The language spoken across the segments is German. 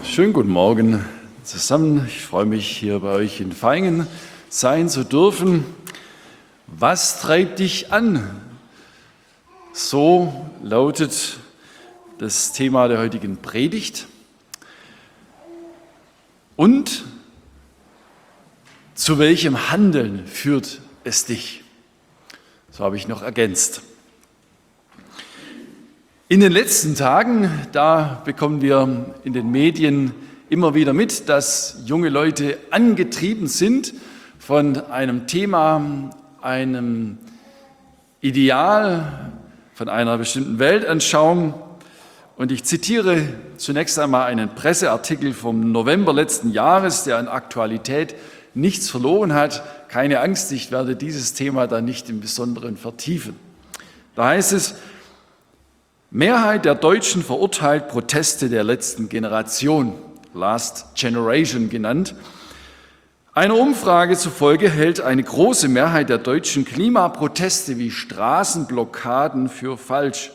Schönen guten Morgen zusammen. Ich freue mich, hier bei euch in Vaihingen sein zu dürfen. Was treibt dich an? So lautet das Thema der heutigen Predigt. Und zu welchem Handeln führt es dich? So habe ich noch ergänzt. In den letzten Tagen, da bekommen wir in den Medien immer wieder mit, dass junge Leute angetrieben sind von einem Thema, einem Ideal, von einer bestimmten Weltanschauung. Und ich zitiere zunächst einmal einen Presseartikel vom November letzten Jahres, der an Aktualität nichts verloren hat. Keine Angst, ich werde dieses Thema da nicht im Besonderen vertiefen. Da heißt es: Mehrheit der Deutschen verurteilt Proteste der letzten Generation, Last Generation genannt. Einer Umfrage zufolge hält eine große Mehrheit der Deutschen Klimaproteste wie Straßenblockaden für falsch.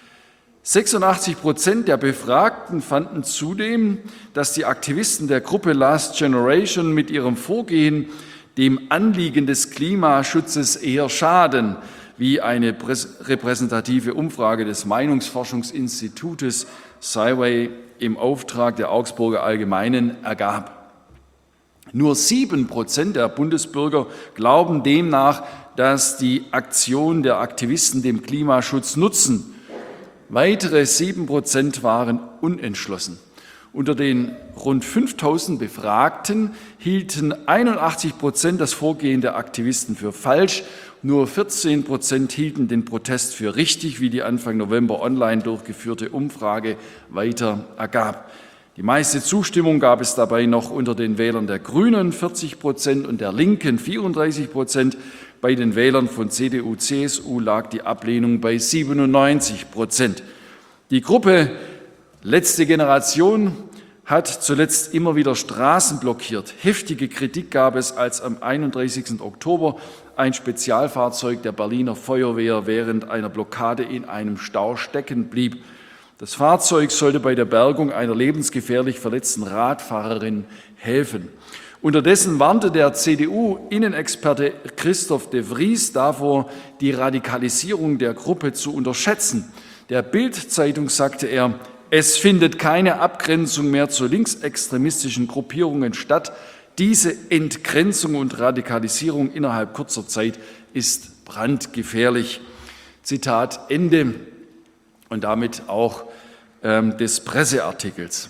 86% der Befragten fanden zudem, dass die Aktivisten der Gruppe Last Generation mit ihrem Vorgehen dem Anliegen des Klimaschutzes eher schaden, wie eine repräsentative Umfrage des Meinungsforschungsinstitutes Scyway im Auftrag der Augsburger Allgemeinen ergab. Nur 7% der Bundesbürger glauben demnach, dass die Aktion der Aktivisten dem Klimaschutz nutzen. Weitere 7% waren unentschlossen. Unter den rund 5000 Befragten hielten 81% das Vorgehen der Aktivisten für falsch. Nur 14% hielten den Protest für richtig, wie die Anfang November online durchgeführte Umfrage weiter ergab. Die meiste Zustimmung gab es dabei noch unter den Wählern der Grünen, 40%, und der Linken, 34%. Bei den Wählern von CDU, CSU lag die Ablehnung bei 97%. Die Gruppe Letzte Generation hat zuletzt immer wieder Straßen blockiert. Heftige Kritik gab es, als am 31. Oktober ein Spezialfahrzeug der Berliner Feuerwehr während einer Blockade in einem Stau stecken blieb. Das Fahrzeug sollte bei der Bergung einer lebensgefährlich verletzten Radfahrerin helfen. Unterdessen warnte der CDU-Innenexperte Christoph de Vries davor, die Radikalisierung der Gruppe zu unterschätzen. Der Bild-Zeitung sagte er: Es findet keine Abgrenzung mehr zu linksextremistischen Gruppierungen statt. Diese Entgrenzung und Radikalisierung innerhalb kurzer Zeit ist brandgefährlich. Zitat Ende. Und damit auch des Presseartikels.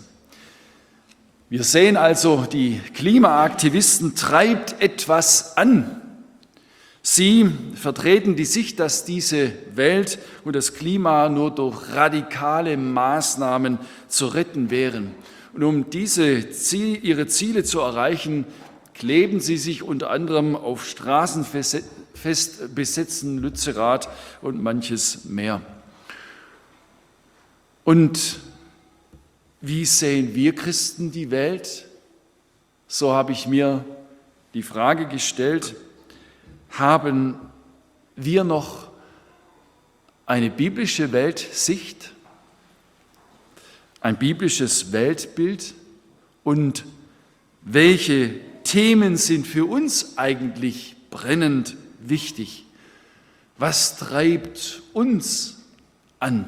Wir sehen also, die Klimaaktivisten treibt etwas an. Sie vertreten die Sicht, dass diese Welt und das Klima nur durch radikale Maßnahmen zu retten wären. Und um ihre Ziele zu erreichen, kleben sie sich unter anderem auf Straßen fest, besetzen Lützerath und manches mehr. Und wie sehen wir Christen die Welt? So habe ich mir die Frage gestellt: Haben wir noch eine biblische Weltsicht, ein biblisches Weltbild? Und welche Themen sind für uns eigentlich brennend wichtig? Was treibt uns an?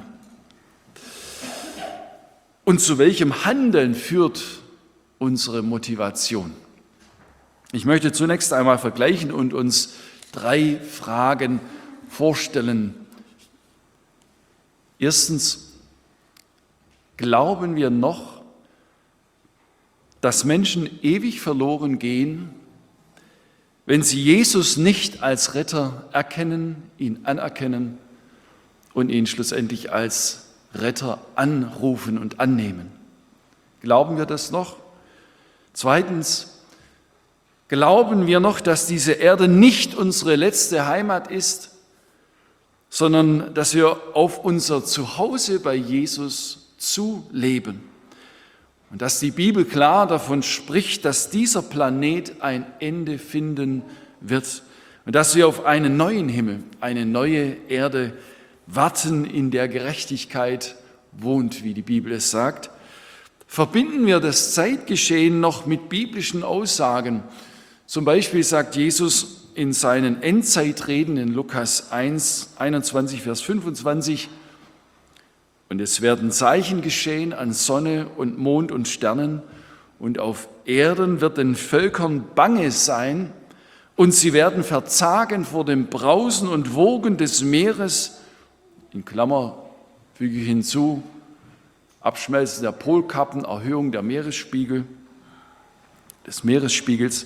Und zu welchem Handeln führt unsere Motivation? Ich möchte zunächst einmal vergleichen und uns 3 Fragen vorstellen. Erstens: Glauben wir noch, dass Menschen ewig verloren gehen, wenn sie Jesus nicht als Retter erkennen, ihn anerkennen und ihn schlussendlich als Retter anrufen und annehmen? Glauben wir das noch? Zweitens: Glauben wir noch, dass diese Erde nicht unsere letzte Heimat ist, sondern dass wir auf unser Zuhause bei Jesus zuleben und dass die Bibel klar davon spricht, dass dieser Planet ein Ende finden wird und dass wir auf einen neuen Himmel, eine neue Erde warten, in der Gerechtigkeit wohnt, wie die Bibel es sagt? verbinden wir das Zeitgeschehen noch mit biblischen Aussagen. Zum Beispiel sagt Jesus in seinen Endzeitreden in Lukas 21, Vers 25, und es werden Zeichen geschehen an Sonne und Mond und Sternen, und auf Erden wird den Völkern bange sein, und sie werden verzagen vor dem Brausen und Wogen des Meeres, in Klammer füge ich hinzu, Abschmelzen der Polkappen, Erhöhung des Meeresspiegels.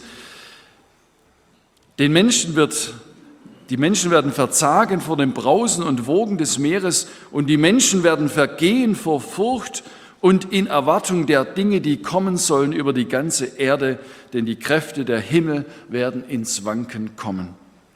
Die Menschen werden verzagen vor dem Brausen und Wogen des Meeres, und die Menschen werden vergehen vor Furcht und in Erwartung der Dinge, die kommen sollen über die ganze Erde, denn die Kräfte der Himmel werden ins Wanken kommen.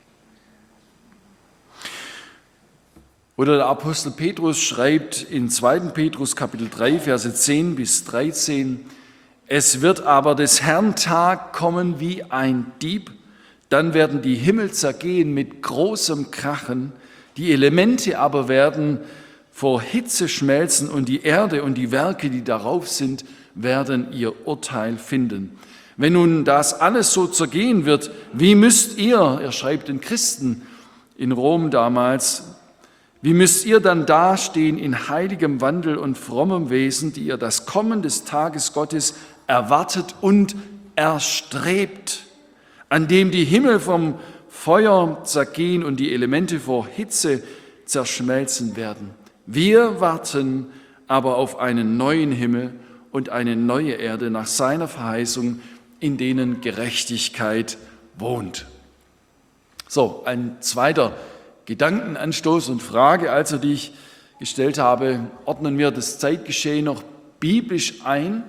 Oder der Apostel Petrus schreibt in 2. Petrus Kapitel 3, Verse 10 bis 13, es wird aber des Herrn Tag kommen wie ein Dieb, dann werden die Himmel zergehen mit großem Krachen, die Elemente aber werden vor Hitze schmelzen und die Erde und die Werke, die darauf sind, werden ihr Urteil finden. Wenn nun das alles so zergehen wird, wie müsst ihr, er schreibt den Christen in Rom damals, wie müsst ihr dann dastehen in heiligem Wandel und frommem Wesen, die ihr das Kommen des Tages Gottes erwartet und erstrebt, an dem die Himmel vom Feuer zergehen und die Elemente vor Hitze zerschmelzen werden. Wir warten aber auf einen neuen Himmel und eine neue Erde nach seiner Verheißung, in denen Gerechtigkeit wohnt. So, ein zweiter Gedankenanstoß und Frage, also die ich gestellt habe, ordnen wir das Zeitgeschehen noch biblisch ein?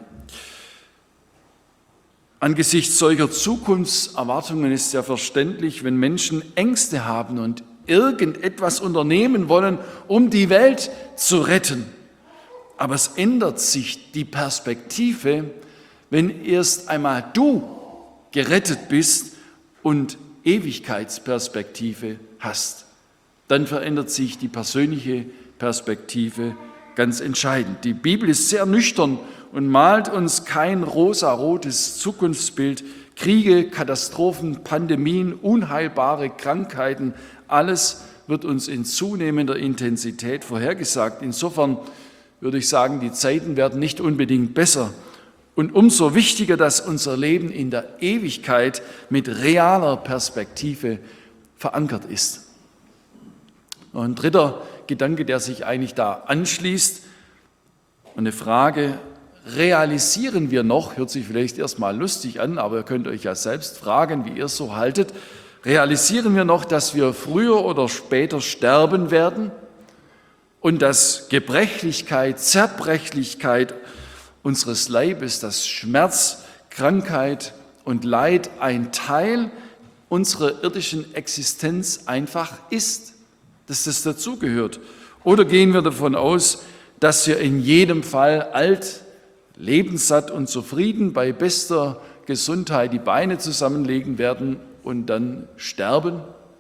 Angesichts solcher Zukunftserwartungen ist ja verständlich, wenn Menschen Ängste haben und irgendetwas unternehmen wollen, um die Welt zu retten. Aber es ändert sich die Perspektive, wenn erst einmal du gerettet bist und Ewigkeitsperspektive hast. Dann verändert sich die persönliche Perspektive ganz entscheidend. Die Bibel ist sehr nüchtern und malt uns kein rosarotes Zukunftsbild. Kriege, Katastrophen, Pandemien, unheilbare Krankheiten, alles wird uns in zunehmender Intensität vorhergesagt. Insofern würde ich sagen, die Zeiten werden nicht unbedingt besser. Und umso wichtiger, dass unser Leben in der Ewigkeit mit realer Perspektive verankert ist. Noch ein dritter Gedanke, der sich eigentlich da anschließt, eine Frage: Realisieren wir noch, hört sich vielleicht erstmal lustig an, aber ihr könnt euch ja selbst fragen, wie ihr es so haltet, realisieren wir noch, dass wir früher oder später sterben werden und dass Gebrechlichkeit, Zerbrechlichkeit unseres Leibes, dass Schmerz, Krankheit und Leid ein Teil unserer irdischen Existenz einfach ist, dass das dazugehört? Oder gehen wir davon aus, dass wir in jedem Fall alt, lebenssatt und zufrieden bei bester Gesundheit die Beine zusammenlegen werden und dann sterben?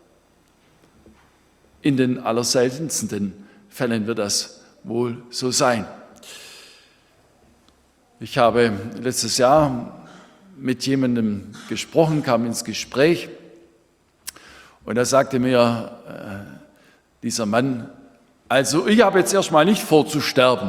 In den allerseltensten Fällen wird das wohl so sein. Ich habe letztes Jahr mit jemandem gesprochen, kam ins Gespräch und da sagte mir dieser Mann: Also ich habe jetzt erstmal nicht vor zu sterben.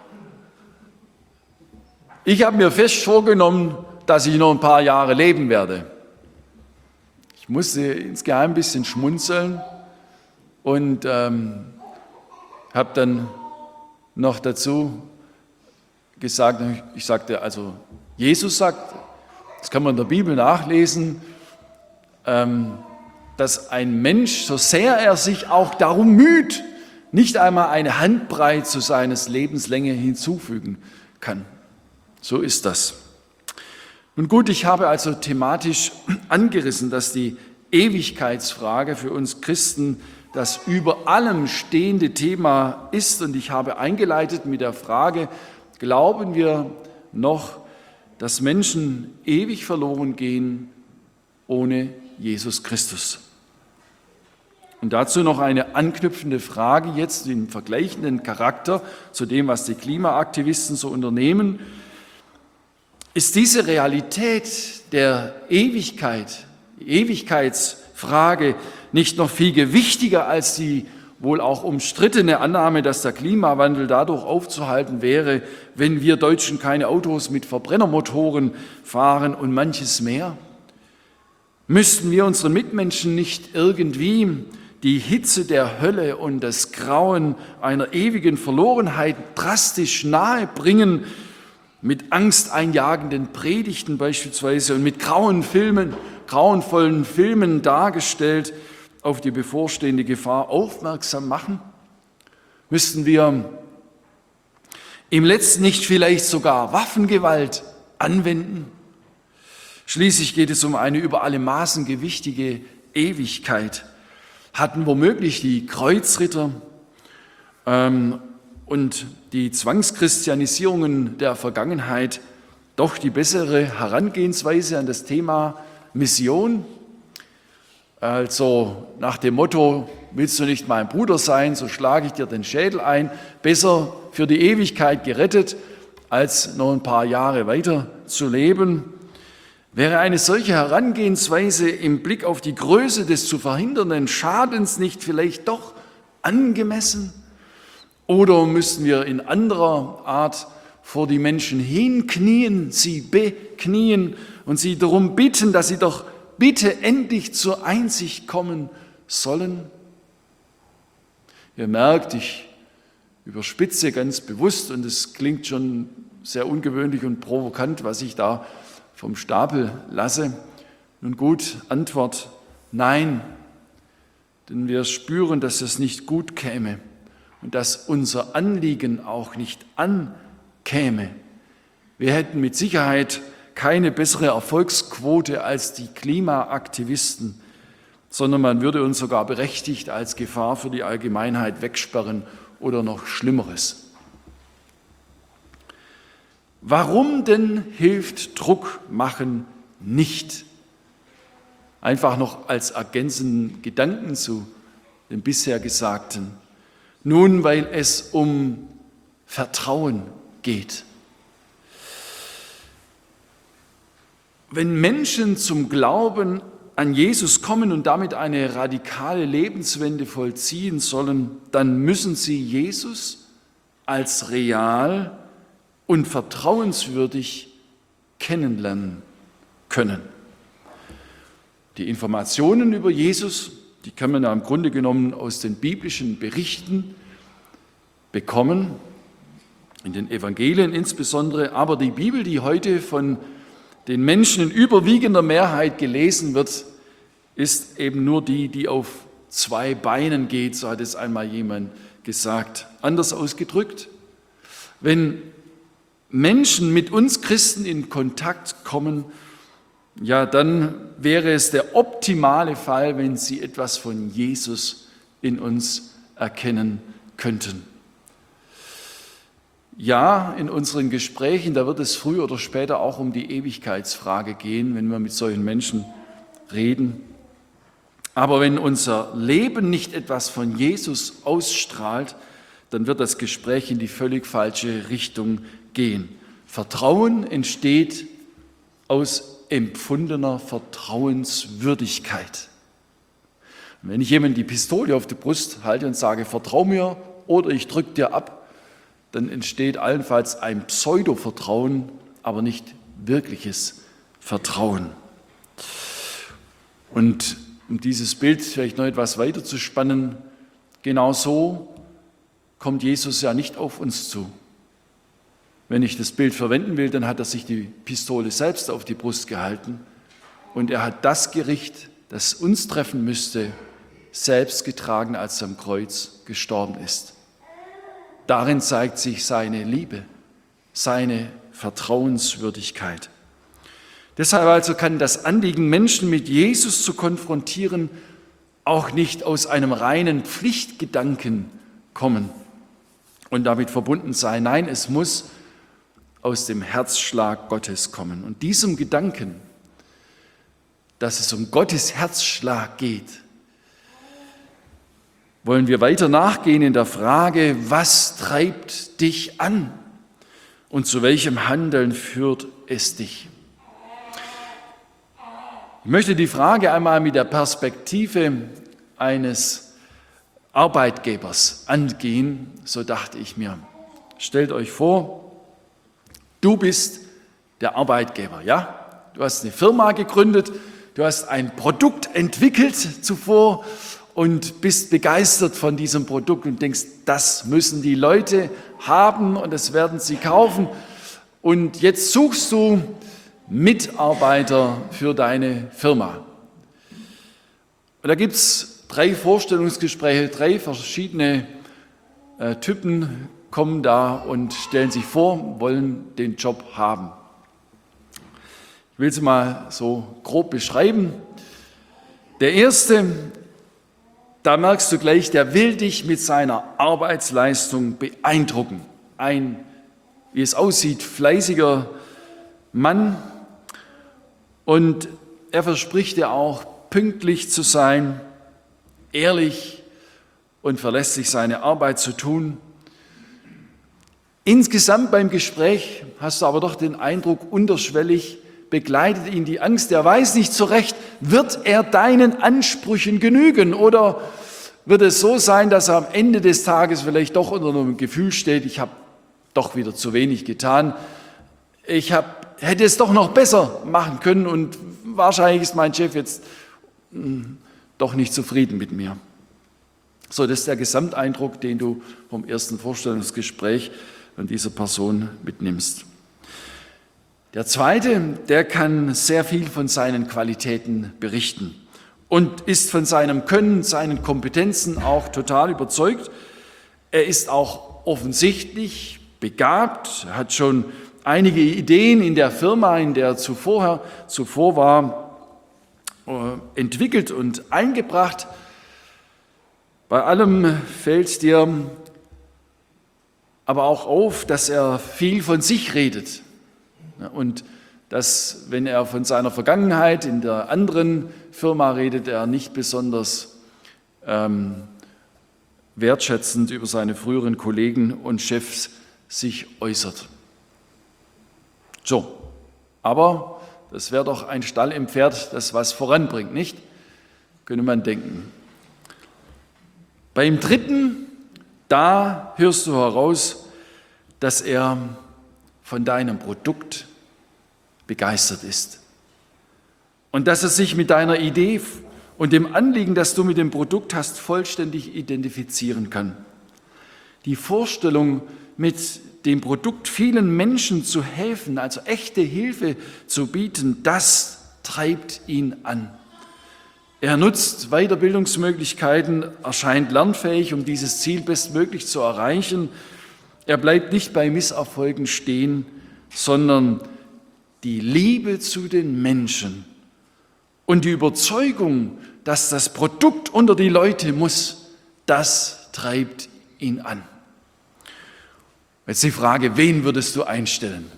Ich habe mir fest vorgenommen, dass ich noch ein paar Jahre leben werde. Ich musste insgeheim ein bisschen schmunzeln und habe dann noch dazu gesagt, ich sagte, also Jesus sagt, das kann man in der Bibel nachlesen, dass ein Mensch, so sehr er sich auch darum müht, nicht einmal eine Handbreit zu seines Lebenslänge hinzufügen kann. So ist das. Nun gut, ich habe also thematisch angerissen, dass die Ewigkeitsfrage für uns Christen das über allem stehende Thema ist, und ich habe eingeleitet mit der Frage: Glauben wir noch, dass Menschen ewig verloren gehen ohne Jesus Christus? Und dazu noch eine anknüpfende Frage jetzt im vergleichenden Charakter zu dem, was die Klimaaktivisten so unternehmen. ist diese Realität der Ewigkeit, die Ewigkeitsfrage, nicht noch viel gewichtiger als die wohl auch umstrittene Annahme, dass der Klimawandel dadurch aufzuhalten wäre, wenn wir Deutschen keine Autos mit Verbrennermotoren fahren und manches mehr? Müssten wir unseren Mitmenschen nicht irgendwie die Hitze der Hölle und das Grauen einer ewigen Verlorenheit drastisch nahe bringen, mit angsteinjagenden Predigten beispielsweise und mit grauenvollen Filmen dargestellt, auf die bevorstehende Gefahr aufmerksam machen? Müssten wir im letzten nicht vielleicht sogar Waffengewalt anwenden? Schließlich geht es um eine über alle Maßen gewichtige Ewigkeit. Hatten womöglich die Kreuzritter und die Zwangschristianisierungen der Vergangenheit doch die bessere Herangehensweise an das Thema Mission? Also nach dem Motto, willst du nicht mein Bruder sein, so schlage ich dir den Schädel ein. Besser für die Ewigkeit gerettet, als noch ein paar Jahre weiter zu leben. Wäre eine solche Herangehensweise im Blick auf die Größe des zu verhindernden Schadens nicht vielleicht doch angemessen? Oder müssen wir in anderer Art vor die Menschen hinknien, sie beknien und sie darum bitten, dass sie doch bitte endlich zur Einsicht kommen sollen? Ihr merkt, ich überspitze ganz bewusst und es klingt schon sehr ungewöhnlich und provokant, was ich da vom Stapel lasse. Nun gut, Antwort: Nein, denn wir spüren, dass es nicht gut käme und dass unser Anliegen auch nicht ankäme. Wir hätten mit Sicherheit keine bessere Erfolgsquote als die Klimaaktivisten, sondern man würde uns sogar berechtigt als Gefahr für die Allgemeinheit wegsperren oder noch Schlimmeres. Warum denn hilft Druck machen nicht? Einfach noch als ergänzenden Gedanken zu dem bisher Gesagten. Nun, weil es um Vertrauen geht. Wenn Menschen zum Glauben an Jesus kommen und damit eine radikale Lebenswende vollziehen sollen, dann müssen sie Jesus als real und vertrauenswürdig kennenlernen können. Die Informationen über Jesus, die kann man ja im Grunde genommen aus den biblischen Berichten bekommen, in den Evangelien insbesondere, aber die Bibel, die heute von den Menschen in überwiegender Mehrheit gelesen wird, ist eben nur die, die auf zwei Beinen geht, so hat es einmal jemand gesagt. Anders ausgedrückt, wenn Menschen mit uns Christen in Kontakt kommen, ja, dann wäre es der optimale Fall, wenn sie etwas von Jesus in uns erkennen könnten. Ja, in unseren Gesprächen, da wird es früher oder später auch um die Ewigkeitsfrage gehen, wenn wir mit solchen Menschen reden. Aber wenn unser Leben nicht etwas von Jesus ausstrahlt, dann wird das Gespräch in die völlig falsche Richtung gehen. Vertrauen entsteht aus empfundener Vertrauenswürdigkeit. Und wenn ich jemandem die Pistole auf die Brust halte und sage, vertrau mir oder ich drücke dir ab, dann entsteht allenfalls ein Pseudo-Vertrauen, aber nicht wirkliches Vertrauen. Und um dieses Bild vielleicht noch etwas weiter zu spannen, genau so kommt Jesus ja nicht auf uns zu. Wenn ich das Bild verwenden will, dann hat er sich die Pistole selbst auf die Brust gehalten und er hat das Gericht, das uns treffen müsste, selbst getragen, als er am Kreuz gestorben ist. Darin zeigt sich seine Liebe, seine Vertrauenswürdigkeit. Deshalb also kann das Anliegen, Menschen mit Jesus zu konfrontieren, auch nicht aus einem reinen Pflichtgedanken kommen und damit verbunden sein. Nein, es muss aus dem Herzschlag Gottes kommen. Und diesem Gedanken, dass es um Gottes Herzschlag geht, wollen wir weiter nachgehen in der Frage, was treibt dich an und zu welchem Handeln führt es dich? Ich möchte die Frage einmal mit der Perspektive eines Arbeitgebers angehen. So dachte ich mir, stellt euch vor, du bist der Arbeitgeber, ja? Du hast eine Firma gegründet, du hast ein Produkt entwickelt zuvor und bist begeistert von diesem Produkt und denkst, das müssen die Leute haben und das werden sie kaufen. Und jetzt suchst du Mitarbeiter für deine Firma. Und da gibt es 3 Vorstellungsgespräche, 3 verschiedene Typen kommen da und stellen sich vor, wollen den Job haben. Ich will sie mal so grob beschreiben. Der erste, da merkst du gleich, der will dich mit seiner Arbeitsleistung beeindrucken. Ein, wie es aussieht, fleißiger Mann. Und er verspricht dir auch, pünktlich zu sein, ehrlich und verlässlich seine Arbeit zu tun. Insgesamt beim Gespräch hast du aber doch den Eindruck, unterschwellig begleitet ihn die Angst. Er weiß nicht so recht, wird er deinen Ansprüchen genügen oder wird es so sein, dass er am Ende des Tages vielleicht doch unter einem Gefühl steht, ich habe doch wieder zu wenig getan, hätte es doch noch besser machen können und wahrscheinlich ist mein Chef jetzt doch nicht zufrieden mit mir. So, das ist der Gesamteindruck, den du vom ersten Vorstellungsgespräch von dieser Person mitnimmst. Der zweite, der kann sehr viel von seinen Qualitäten berichten und ist von seinem Können, seinen Kompetenzen auch total überzeugt. Er ist auch offensichtlich begabt, er hat schon einige Ideen in der Firma, in der er zuvor war, entwickelt und eingebracht. Bei allem fällt dir aber auch auf, dass er viel von sich redet und dass, wenn er von seiner Vergangenheit in der anderen Firma redet, er nicht besonders wertschätzend über seine früheren Kollegen und Chefs sich äußert. So, aber das wäre doch ein Stall im Pferd, das was voranbringt, nicht? Könnte man denken. Beim dritten, da hörst du heraus, dass er von deinem Produkt begeistert ist und dass er sich mit deiner Idee und dem Anliegen, das du mit dem Produkt hast, vollständig identifizieren kann. Die Vorstellung, mit dem Produkt vielen Menschen zu helfen, also echte Hilfe zu bieten, das treibt ihn an. Er nutzt Weiterbildungsmöglichkeiten, erscheint lernfähig, um dieses Ziel bestmöglich zu erreichen. Er bleibt nicht bei Misserfolgen stehen, sondern die Liebe zu den Menschen und die Überzeugung, dass das Produkt unter die Leute muss, das treibt ihn an. Jetzt die Frage, wen würdest du einstellen?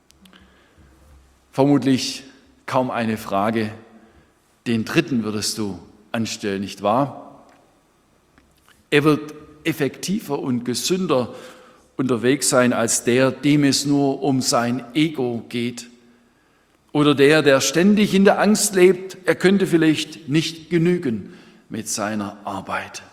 Vermutlich kaum eine Frage. Den dritten würdest du anstellen, nicht wahr? Er wird effektiver und gesünder unterwegs sein als der, dem es nur um sein Ego geht. Oder der ständig in der Angst lebt, er könnte vielleicht nicht genügen mit seiner Arbeit.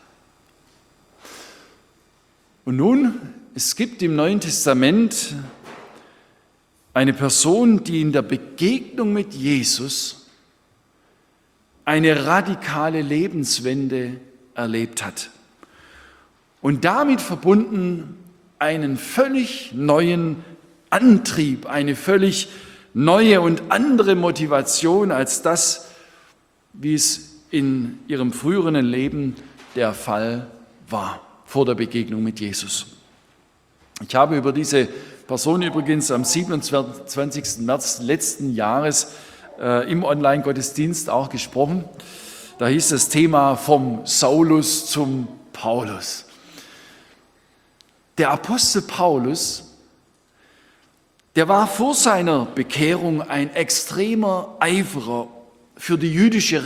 Und nun, es gibt im Neuen Testament eine Person, die in der Begegnung mit Jesus eine radikale Lebenswende erlebt hat und damit verbunden einen völlig neuen Antrieb, eine völlig neue und andere Motivation als das, wie es in ihrem früheren Leben der Fall war, vor der Begegnung mit Jesus. Ich habe über diese Person übrigens am 27. März letzten Jahres im Online-Gottesdienst auch gesprochen. Da hieß das Thema vom Saulus zum Paulus. Der Apostel Paulus, der war vor seiner Bekehrung ein extremer Eiferer für die jüdische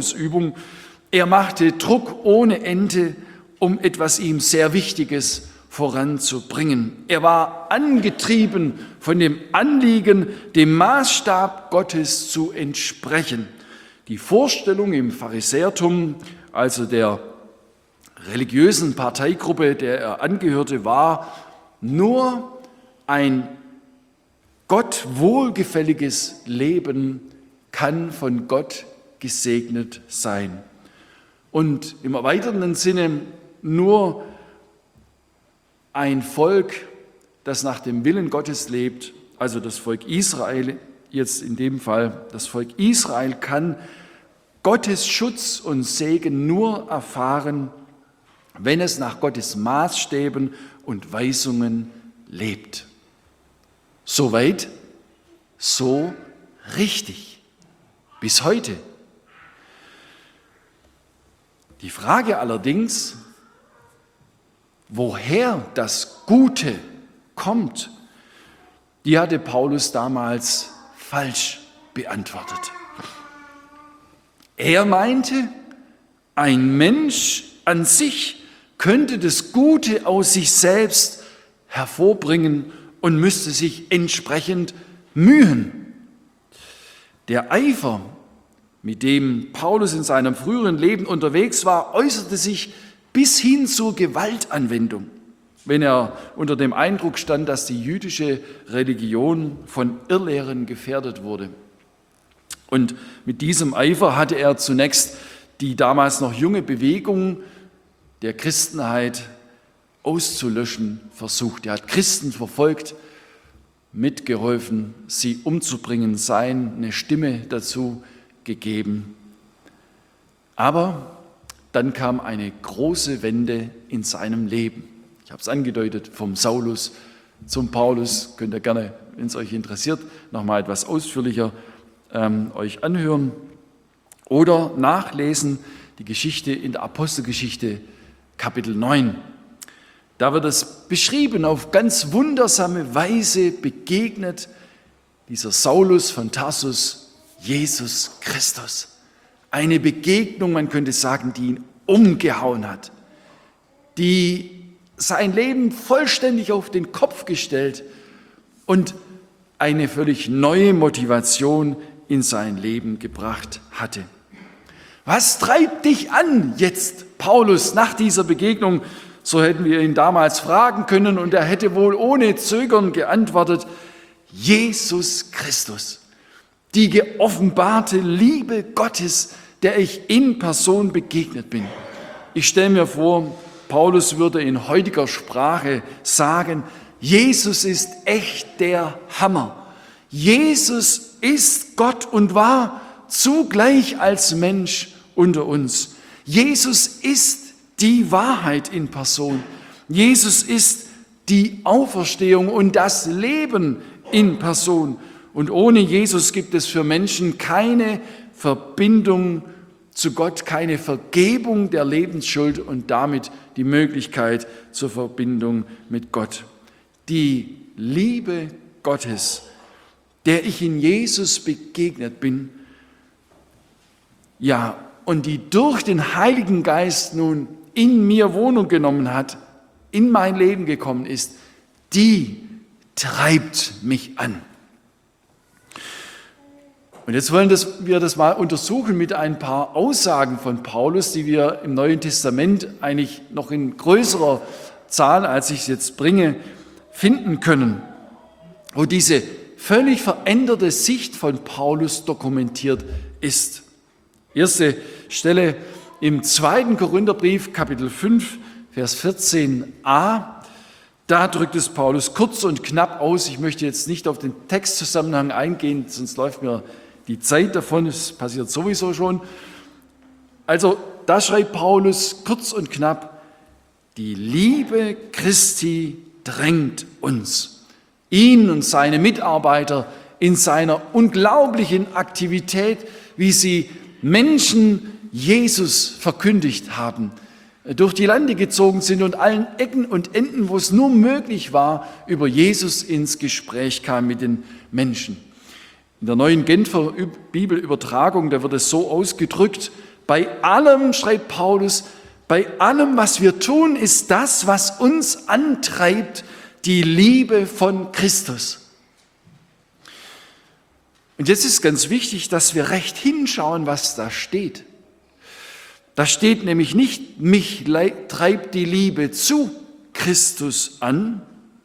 Religionsausübung. Er machte Druck ohne Ende, um etwas ihm sehr Wichtiges voranzubringen. Er war angetrieben von dem Anliegen, dem Maßstab Gottes zu entsprechen. Die Vorstellung im Pharisäertum, also der religiösen Parteigruppe, der er angehörte, war, nur ein Gott wohlgefälliges Leben kann von Gott gesegnet sein. Und im erweiterten Sinne nur ein Volk, das nach dem Willen Gottes lebt, also das Volk Israel, jetzt in dem Fall das Volk Israel, kann Gottes Schutz und Segen nur erfahren, wenn es nach Gottes Maßstäben und Weisungen lebt. Soweit, so richtig. Bis heute. Die Frage allerdings, woher das Gute kommt, die hatte Paulus damals falsch beantwortet. Er meinte, ein Mensch an sich könnte das Gute aus sich selbst hervorbringen und müsste sich entsprechend mühen. Der Eifer, mit dem Paulus in seinem früheren Leben unterwegs war, äußerte sich bis hin zur Gewaltanwendung, wenn er unter dem Eindruck stand, dass die jüdische Religion von Irrlehren gefährdet wurde. Und mit diesem Eifer hatte er zunächst die damals noch junge Bewegung der Christenheit auszulöschen versucht. Er hat Christen verfolgt, mitgeholfen, sie umzubringen, seine Stimme dazu gegeben. Aber dann kam eine große Wende in seinem Leben. Ich habe es angedeutet, vom Saulus zum Paulus. Könnt ihr gerne, wenn es euch interessiert, nochmal etwas ausführlicher euch anhören oder nachlesen, die Geschichte in der Apostelgeschichte Kapitel 9. Da wird es beschrieben, auf ganz wundersame Weise begegnet dieser Saulus von Tarsus Jesus Christus. Eine Begegnung, man könnte sagen, die ihn umgehauen hat, die sein Leben vollständig auf den Kopf gestellt und eine völlig neue Motivation in sein Leben gebracht hatte. Was treibt dich an jetzt, Paulus, nach dieser Begegnung? So hätten wir ihn damals fragen können und er hätte wohl ohne Zögern geantwortet, Jesus Christus, die geoffenbarte Liebe Gottes, der ich in Person begegnet bin. Ich stelle mir vor, Paulus würde in heutiger Sprache sagen, Jesus ist echt der Hammer. Jesus ist Gott und war zugleich als Mensch unter uns. Jesus ist die Wahrheit in Person. Jesus ist die Auferstehung und das Leben in Person. Und ohne Jesus gibt es für Menschen keine Verbindung zu Gott, keine Vergebung der Lebensschuld und damit die Möglichkeit zur Verbindung mit Gott. Die Liebe Gottes, der ich in Jesus begegnet bin, ja, und die durch den Heiligen Geist nun in mir Wohnung genommen hat, in mein Leben gekommen ist, die treibt mich an. Und jetzt wollen wir das mal untersuchen mit ein paar Aussagen von Paulus, die wir im Neuen Testament eigentlich noch in größerer Zahl, als ich es jetzt bringe, finden können, wo diese völlig veränderte Sicht von Paulus dokumentiert ist. Erste Stelle im 2. Korintherbrief, Kapitel 5, Vers 14a. Da drückt es Paulus kurz und knapp aus. Ich möchte jetzt nicht auf den Textzusammenhang eingehen, sonst läuft mir die Zeit davon, es passiert sowieso schon. Also da schreibt Paulus kurz und knapp, die Liebe Christi drängt uns, ihn und seine Mitarbeiter in seiner unglaublichen Aktivität, wie sie Menschen Jesus verkündigt haben, durch die Lande gezogen sind und allen Ecken und Enden, wo es nur möglich war, über Jesus ins Gespräch kam mit den Menschen. In der neuen Genfer Bibelübertragung, da wird es so ausgedrückt, bei allem, schreibt Paulus, Bei allem, was wir tun, ist das, was uns antreibt, die Liebe von Christus. Und jetzt ist ganz wichtig, dass wir recht hinschauen, was da steht. Da steht nämlich nicht, mich treibt die Liebe zu Christus an,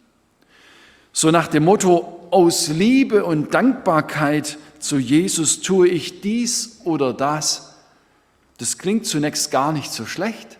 so nach dem Motto, aus Liebe und Dankbarkeit zu Jesus tue ich dies oder das. Das klingt zunächst gar nicht so schlecht.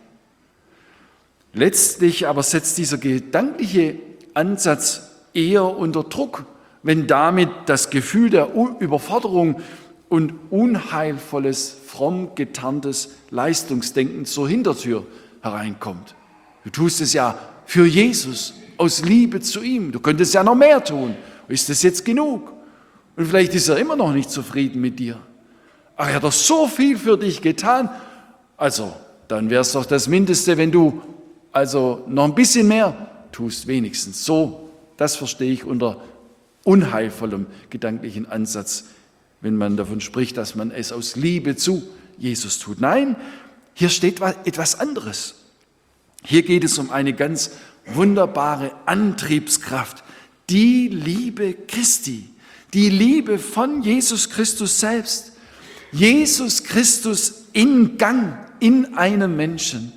Letztlich aber setzt dieser gedankliche Ansatz eher unter Druck, wenn damit das Gefühl der Überforderung und unheilvolles, fromm getarntes Leistungsdenken zur Hintertür hereinkommt. Du tust es ja für Jesus, aus Liebe zu ihm. Du könntest ja noch mehr tun. Ist das jetzt genug? Und vielleicht ist er immer noch nicht zufrieden mit dir. Ach, er hat doch so viel für dich getan. Also, dann wäre es doch das Mindeste, wenn du also noch ein bisschen mehr tust, wenigstens. So, das verstehe ich unter unheilvollem gedanklichen Ansatz, wenn man davon spricht, dass man es aus Liebe zu Jesus tut. Nein, hier steht etwas anderes. Hier geht es um eine ganz wunderbare Antriebskraft, die Liebe Christi, die Liebe von Jesus Christus selbst. Jesus Christus in Gang in einem Menschen.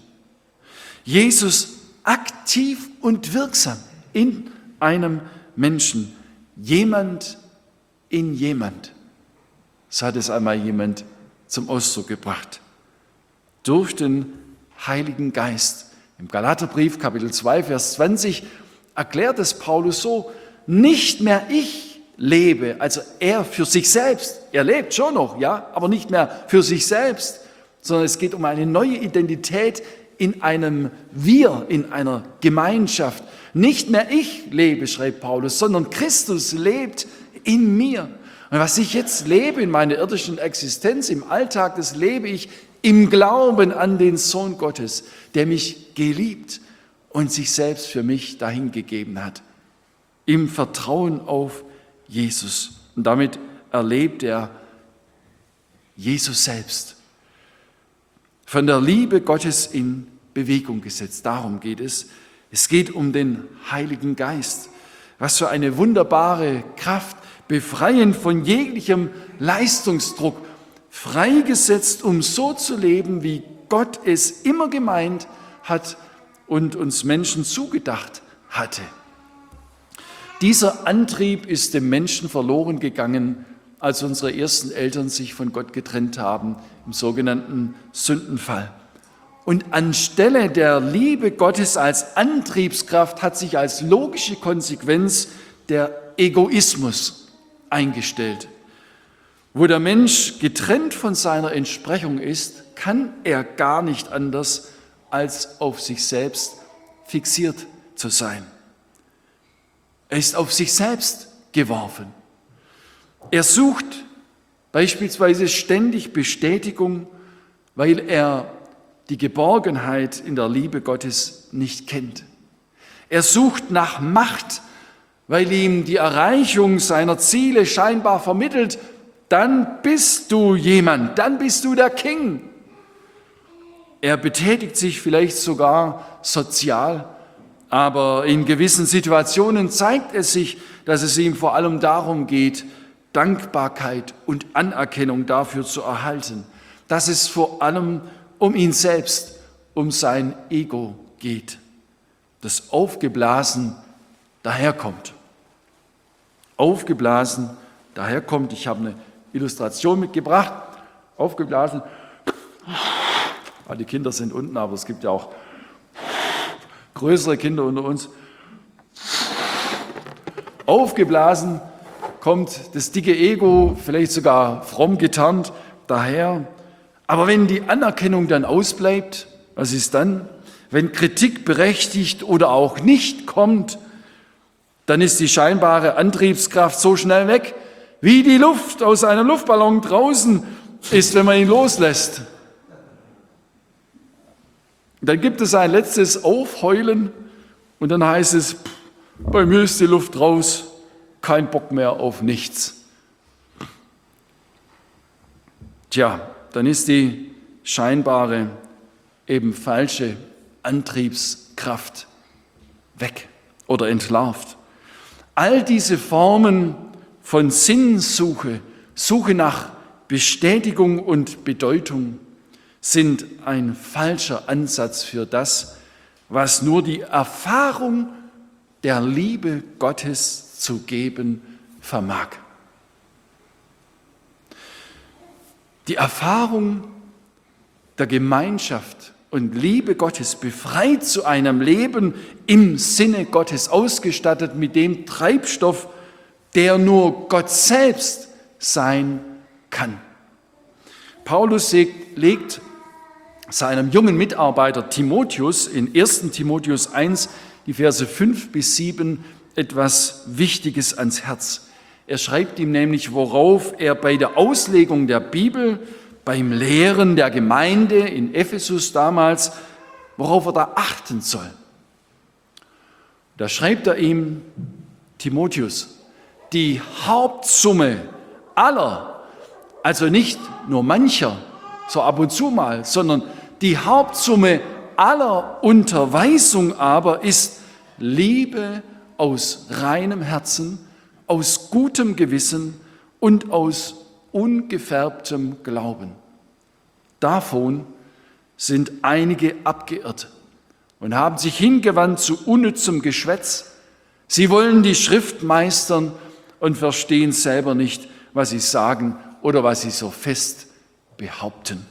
Jesus aktiv und wirksam in einem Menschen. Jemand in jemand. So hat es einmal jemand zum Ausdruck gebracht. Durch den Heiligen Geist. Im Galaterbrief, Kapitel 2, Vers 20, erklärt es Paulus so, nicht mehr ich lebe, also er für sich selbst, er lebt schon noch, ja, aber nicht mehr für sich selbst, sondern es geht um eine neue Identität in einem Wir, in einer Gemeinschaft. Nicht mehr ich lebe, schreibt Paulus, sondern Christus lebt in mir. Und was ich jetzt lebe in meiner irdischen Existenz, im Alltag, das lebe ich im Glauben an den Sohn Gottes, der mich geliebt und sich selbst für mich dahingegeben hat. Im Vertrauen auf Jesus. Und damit erlebt er Jesus selbst. Von der Liebe Gottes in Bewegung gesetzt. Darum geht es. Es geht um den Heiligen Geist. Was für eine wunderbare Kraft, befreiend von jeglichem Leistungsdruck, freigesetzt, um so zu leben, wie Gott es immer gemeint hat und uns Menschen zugedacht hatte. Dieser Antrieb ist dem Menschen verloren gegangen, als unsere ersten Eltern sich von Gott getrennt haben, im sogenannten Sündenfall. Und anstelle der Liebe Gottes als Antriebskraft hat sich als logische Konsequenz der Egoismus eingestellt. Wo der Mensch getrennt von seiner Entsprechung ist, kann er gar nicht anders, als auf sich selbst fixiert zu sein. Er ist auf sich selbst geworfen. Er sucht beispielsweise ständig Bestätigung, weil er die Geborgenheit in der Liebe Gottes nicht kennt. Er sucht nach Macht, weil ihm die Erreichung seiner Ziele scheinbar vermittelt, dann bist du jemand, dann bist du der King. Er betätigt sich vielleicht sogar sozial, aber in gewissen Situationen zeigt es sich, dass es ihm vor allem darum geht, Dankbarkeit und Anerkennung dafür zu erhalten, dass es vor allem um ihn selbst, um sein Ego geht, das aufgeblasen daherkommt. Aufgeblasen daherkommt. Ich habe eine Illustration mitgebracht. Aufgeblasen. Die Kinder sind unten, aber es gibt ja auch größere Kinder unter uns. Aufgeblasen kommt das dicke Ego, vielleicht sogar fromm getarnt, daher. Aber wenn die Anerkennung dann ausbleibt, was ist dann? Wenn Kritik berechtigt oder auch nicht kommt, dann ist die scheinbare Antriebskraft so schnell weg, wie die Luft aus einem Luftballon draußen ist, wenn man ihn loslässt. Dann gibt es ein letztes Aufheulen und dann heißt es, bei mir ist die Luft raus, kein Bock mehr auf nichts. Tja, dann ist die scheinbare eben falsche Antriebskraft weg oder entlarvt. All diese Formen von Sinnsuche, Suche nach Bestätigung und Bedeutung sind ein falscher Ansatz für das, was nur die Erfahrung der Liebe Gottes zu geben vermag. Die Erfahrung der Gemeinschaft und Liebe Gottes befreit zu einem Leben im Sinne Gottes, ausgestattet mit dem Treibstoff, der nur Gott selbst sein kann. Paulus legt seinem jungen Mitarbeiter Timotheus in 1. Timotheus 1, die Verse 5 bis 7, etwas Wichtiges ans Herz. Er schreibt ihm nämlich, worauf er bei der Auslegung der Bibel, beim Lehren der Gemeinde in Ephesus damals, worauf er da achten soll. Da schreibt er ihm, Timotheus, die Hauptsumme aller, also nicht nur mancher, so ab und zu mal, sondern die Hauptsumme aller Unterweisung aber ist Liebe aus reinem Herzen, aus gutem Gewissen und aus ungefärbtem Glauben. Davon sind einige abgeirrt und haben sich hingewandt zu unnützem Geschwätz. Sie wollen die Schrift meistern und verstehen selber nicht, was sie sagen oder was sie so fest behaupten.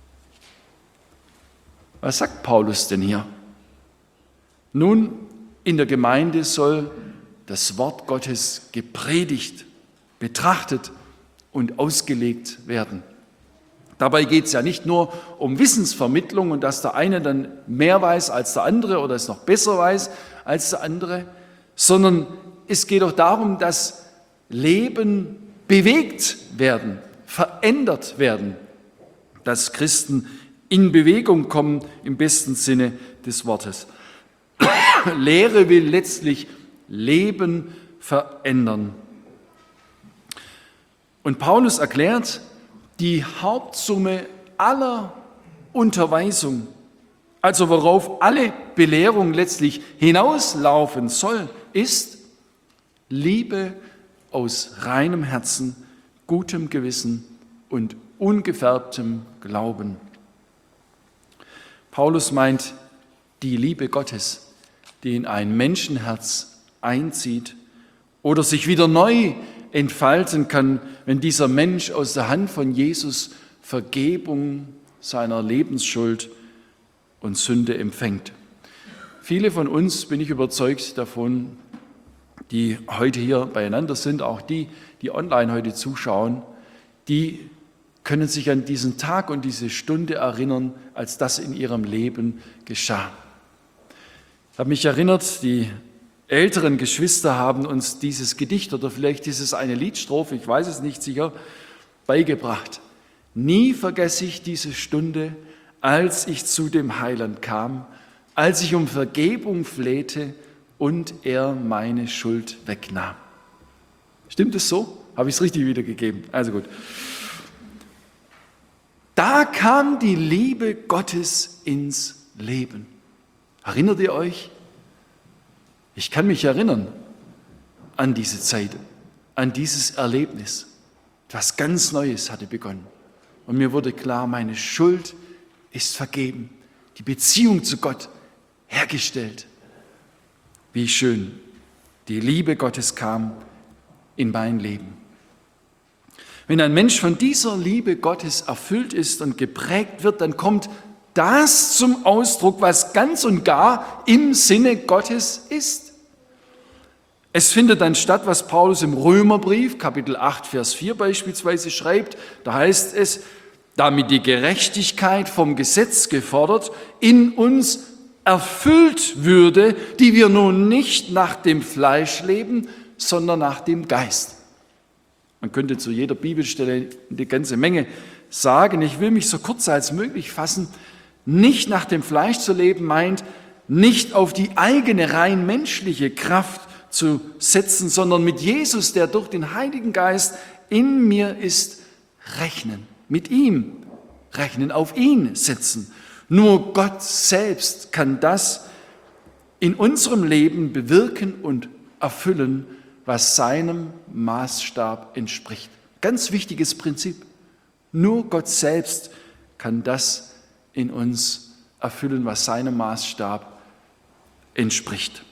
Was sagt Paulus denn hier? Nun, in der Gemeinde soll das Wort Gottes gepredigt, betrachtet und ausgelegt werden. Dabei geht es ja nicht nur um Wissensvermittlung und dass der eine dann mehr weiß als der andere oder es noch besser weiß als der andere, sondern es geht auch darum, dass Leben bewegt werden, verändert werden, dass Christen in Bewegung kommen im besten Sinne des Wortes. Lehre will letztlich Leben verändern. Und Paulus erklärt, die Hauptsumme aller Unterweisung, also worauf alle Belehrung letztlich hinauslaufen soll, ist Liebe aus reinem Herzen, gutem Gewissen und ungefärbtem Glauben. Paulus meint die Liebe Gottes, die in ein Menschenherz einzieht oder sich wieder neu entfalten kann, wenn dieser Mensch aus der Hand von Jesus Vergebung seiner Lebensschuld und Sünde empfängt. Viele von uns, bin ich überzeugt davon, die heute hier beieinander sind, auch die, die online heute zuschauen, die können sich an diesen Tag und diese Stunde erinnern, als das in ihrem Leben geschah. Ich habe mich erinnert, die älteren Geschwister haben uns dieses Gedicht oder vielleicht ist es eine Liedstrophe, ich weiß es nicht sicher, beigebracht. Nie vergesse ich diese Stunde, als ich zu dem Heiland kam, als ich um Vergebung flehte und er meine Schuld wegnahm. Stimmt es so? Habe ich es richtig wiedergegeben? Also gut. Da kam die Liebe Gottes ins Leben. Erinnert ihr euch? Ich kann mich erinnern an diese Zeit, an dieses Erlebnis. Etwas ganz Neues hatte begonnen. Und mir wurde klar, meine Schuld ist vergeben. Die Beziehung zu Gott hergestellt. Wie schön, die Liebe Gottes kam in mein Leben. Wenn ein Mensch von dieser Liebe Gottes erfüllt ist und geprägt wird, dann kommt das zum Ausdruck, was ganz und gar im Sinne Gottes ist. Es findet dann statt, was Paulus im Römerbrief, Kapitel 8, Vers 4 beispielsweise schreibt. Da heißt es, damit die Gerechtigkeit vom Gesetz gefordert in uns erfüllt würde, die wir nun nicht nach dem Fleisch leben, sondern nach dem Geist. Man könnte zu jeder Bibelstelle eine ganze Menge sagen. Ich will mich so kurz als möglich fassen. Nicht nach dem Fleisch zu leben meint, nicht auf die eigene rein menschliche Kraft zu setzen, sondern mit Jesus, der durch den Heiligen Geist in mir ist, rechnen. Mit ihm rechnen, auf ihn setzen. Nur Gott selbst kann das in unserem Leben bewirken und erfüllen, was seinem Maßstab entspricht. Ganz wichtiges Prinzip. Nur Gott selbst kann das in uns erfüllen, was seinem Maßstab entspricht.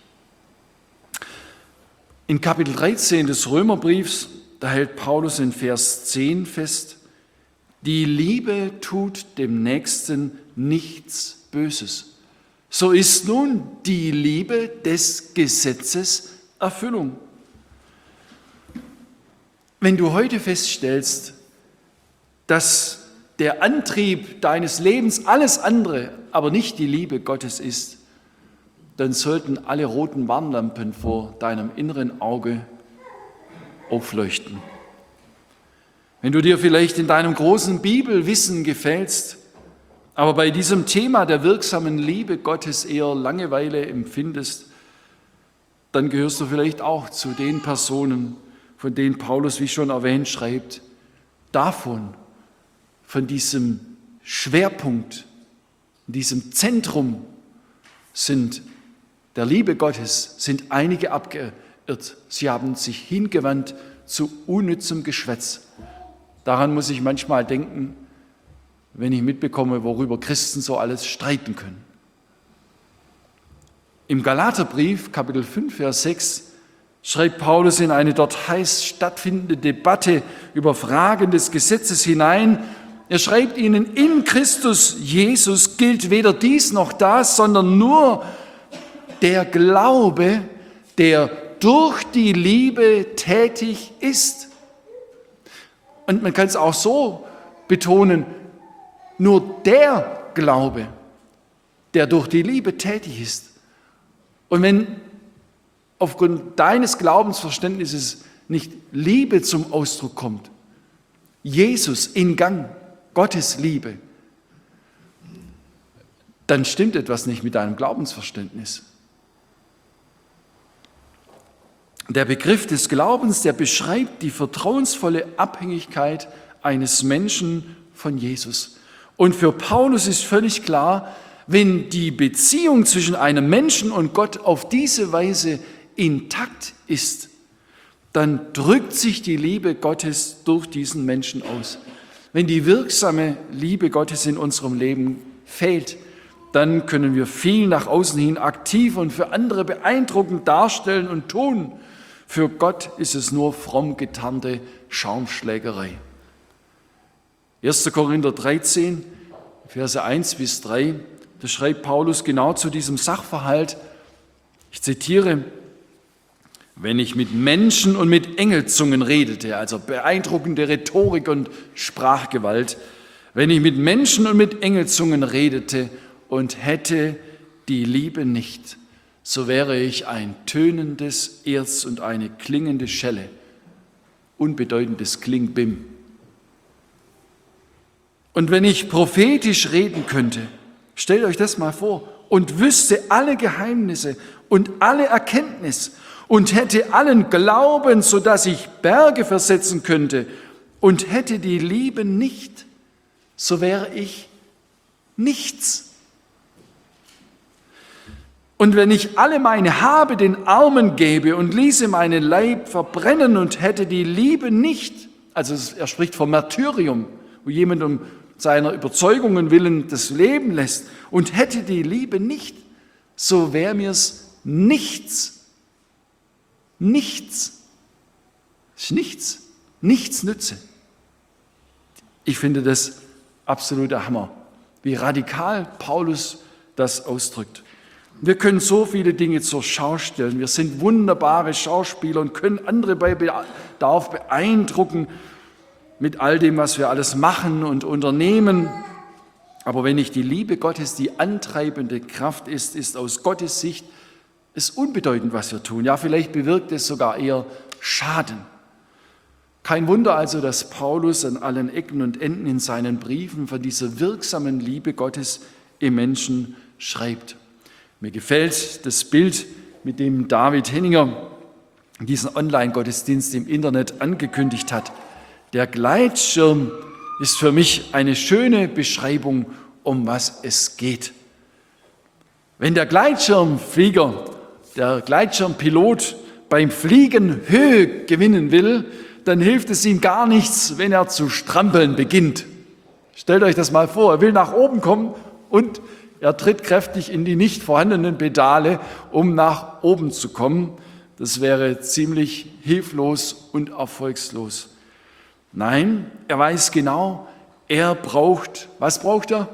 In Kapitel 13 des Römerbriefs, da hält Paulus in Vers 10 fest: Die Liebe tut dem Nächsten nichts Böses. So ist nun die Liebe des Gesetzes Erfüllung. Wenn du heute feststellst, dass der Antrieb deines Lebens alles andere, aber nicht die Liebe Gottes ist, dann sollten alle roten Warnlampen vor deinem inneren Auge aufleuchten. Wenn du dir vielleicht in deinem großen Bibelwissen gefällst, aber bei diesem Thema der wirksamen Liebe Gottes eher Langeweile empfindest, dann gehörst du vielleicht auch zu den Personen, von denen Paulus, wie schon erwähnt, schreibt, von diesem Schwerpunkt, diesem Zentrum der Liebe Gottes sind einige abgeirrt. Sie haben sich hingewandt zu unnützem Geschwätz. Daran muss ich manchmal denken, wenn ich mitbekomme, worüber Christen so alles streiten können. Im Galaterbrief, Kapitel 5, Vers 6, schreibt Paulus in eine dort heiß stattfindende Debatte über Fragen des Gesetzes hinein. Er schreibt ihnen, in Christus Jesus gilt weder dies noch das, sondern nur der Glaube, der durch die Liebe tätig ist. Und man kann es auch so betonen, nur der Glaube, der durch die Liebe tätig ist. Und wenn aufgrund deines Glaubensverständnisses nicht Liebe zum Ausdruck kommt, Jesus in Gang, Gottes Liebe, dann stimmt etwas nicht mit deinem Glaubensverständnis. Der Begriff des Glaubens, der beschreibt die vertrauensvolle Abhängigkeit eines Menschen von Jesus. Und für Paulus ist völlig klar, wenn die Beziehung zwischen einem Menschen und Gott auf diese Weise intakt ist, dann drückt sich die Liebe Gottes durch diesen Menschen aus. Wenn die wirksame Liebe Gottes in unserem Leben fehlt, dann können wir viel nach außen hin aktiv und für andere beeindruckend darstellen und tun. Für Gott ist es nur fromm getarnte Schaumschlägerei. 1. Korinther 13, Verse 1 bis 3, da schreibt Paulus genau zu diesem Sachverhalt, ich zitiere, wenn ich mit Menschen und mit Engelzungen redete, also beeindruckende Rhetorik und Sprachgewalt, wenn ich mit Menschen und mit Engelzungen redete und hätte die Liebe nicht, so wäre ich ein tönendes Erz und eine klingende Schelle, unbedeutendes Klingbim. Und wenn ich prophetisch reden könnte, stellt euch das mal vor, und wüsste alle Geheimnisse und alle Erkenntnis und hätte allen Glauben, sodass ich Berge versetzen könnte und hätte die Liebe nicht, so wäre ich nichts. Und wenn ich alle meine Habe den Armen gäbe und ließe meinen Leib verbrennen und hätte die Liebe nicht, also er spricht vom Martyrium, wo jemand um seiner Überzeugungen willen das Leben lässt und hätte die Liebe nicht, so wäre mir's nichts. Nichts. Nichts. Nichts nütze. Ich finde das absoluter Hammer, wie radikal Paulus das ausdrückt. Wir können so viele Dinge zur Schau stellen. Wir sind wunderbare Schauspieler und können andere bei Bedarf beeindrucken mit all dem, was wir alles machen und unternehmen. Aber wenn nicht die Liebe Gottes die antreibende Kraft ist, ist aus Gottes Sicht es unbedeutend, was wir tun. Ja, vielleicht bewirkt es sogar eher Schaden. Kein Wunder also, dass Paulus an allen Ecken und Enden in seinen Briefen von dieser wirksamen Liebe Gottes im Menschen schreibt. Mir gefällt das Bild, mit dem David Henninger diesen Online-Gottesdienst im Internet angekündigt hat. Der Gleitschirm ist für mich eine schöne Beschreibung um was es geht. Wenn der Gleitschirmflieger, der Gleitschirmpilot beim Fliegen Höhe gewinnen will, dann hilft es ihm gar nichts, wenn er zu strampeln beginnt. Stellt euch das mal vor, er will nach oben kommen und er tritt kräftig in die nicht vorhandenen Pedale, um nach oben zu kommen. Das wäre ziemlich hilflos und erfolgslos. Nein, er weiß genau, was braucht er?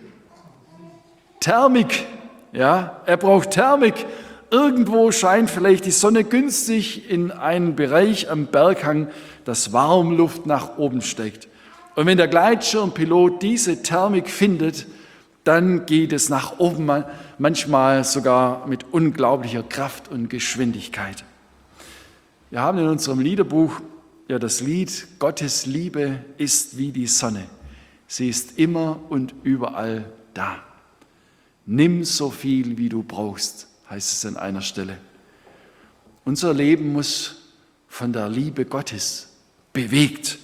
Thermik. Ja, er braucht Thermik. Irgendwo scheint vielleicht die Sonne günstig in einen Bereich am Berghang, dass Warmluft nach oben steigt. Und wenn der Gleitschirmpilot diese Thermik findet, dann geht es nach oben, manchmal sogar mit unglaublicher Kraft und Geschwindigkeit. Wir haben in unserem Liederbuch ja das Lied Gottes Liebe ist wie die Sonne. Sie ist immer und überall da. Nimm so viel, wie du brauchst, heißt es an einer Stelle. Unser Leben muss von der Liebe Gottes bewegt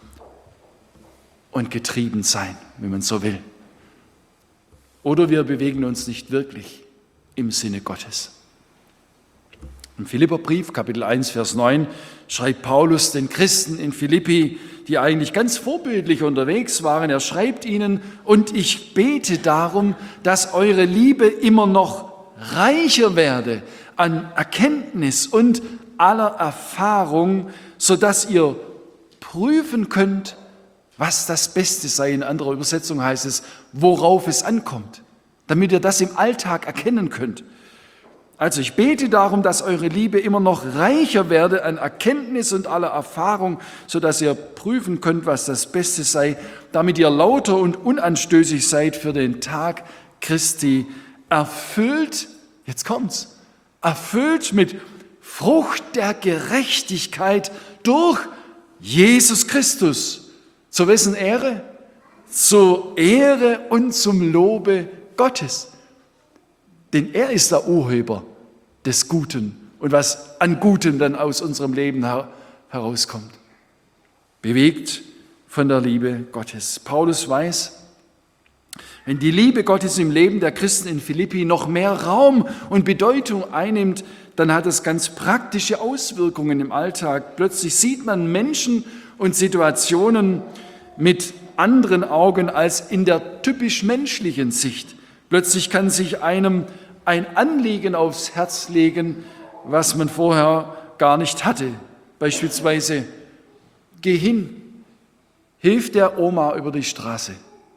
und getrieben sein, wenn man so will. Oder wir bewegen uns nicht wirklich im Sinne Gottes. Im Philipperbrief, Kapitel 1, Vers 9, schreibt Paulus den Christen in Philippi, die eigentlich ganz vorbildlich unterwegs waren. Er schreibt ihnen, und ich bete darum, dass eure Liebe immer noch reicher werde an Erkenntnis und aller Erfahrung, sodass ihr prüfen könnt, was das Beste sei. In anderer Übersetzung heißt es, worauf es ankommt, damit ihr das im Alltag erkennen könnt. Also ich bete darum, dass eure Liebe immer noch reicher werde an Erkenntnis und aller Erfahrung, sodass ihr prüfen könnt, was das Beste sei, damit ihr lauter und unanstößig seid für den Tag Christi, erfüllt, jetzt kommt's, erfüllt mit Frucht der Gerechtigkeit durch Jesus Christus. Zu wessen Ehre? Zur Ehre und zum Lobe Gottes. Denn er ist der Urheber des Guten und was an Gutem dann aus unserem Leben herauskommt. Bewegt von der Liebe Gottes. Paulus weiß, wenn die Liebe Gottes im Leben der Christen in Philippi noch mehr Raum und Bedeutung einnimmt, dann hat es ganz praktische Auswirkungen im Alltag. Plötzlich sieht man Menschen und Situationen mit anderen Augen als in der typisch menschlichen Sicht. Plötzlich kann sich einem ein Anliegen aufs Herz legen, was man vorher gar nicht hatte. Beispielsweise, geh hin, hilf der Oma über die Straße.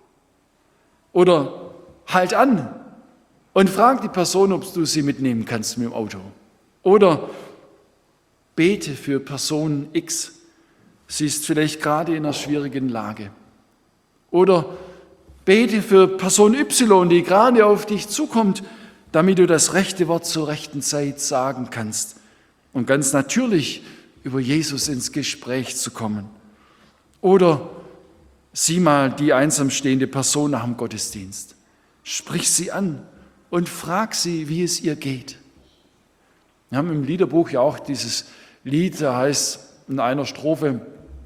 Oder halt an und frag die Person, ob du sie mitnehmen kannst mit dem Auto. Oder bete für Person X. Sie ist vielleicht gerade in einer schwierigen Lage. Oder bete für Person Y, die gerade auf dich zukommt, damit du das rechte Wort zur rechten Zeit sagen kannst und ganz natürlich über Jesus ins Gespräch zu kommen. Oder sieh mal die einsam stehende Person nach dem Gottesdienst. Sprich sie an und frag sie, wie es ihr geht. Wir haben im Liederbuch ja auch dieses Lied, da heißt in einer Strophe,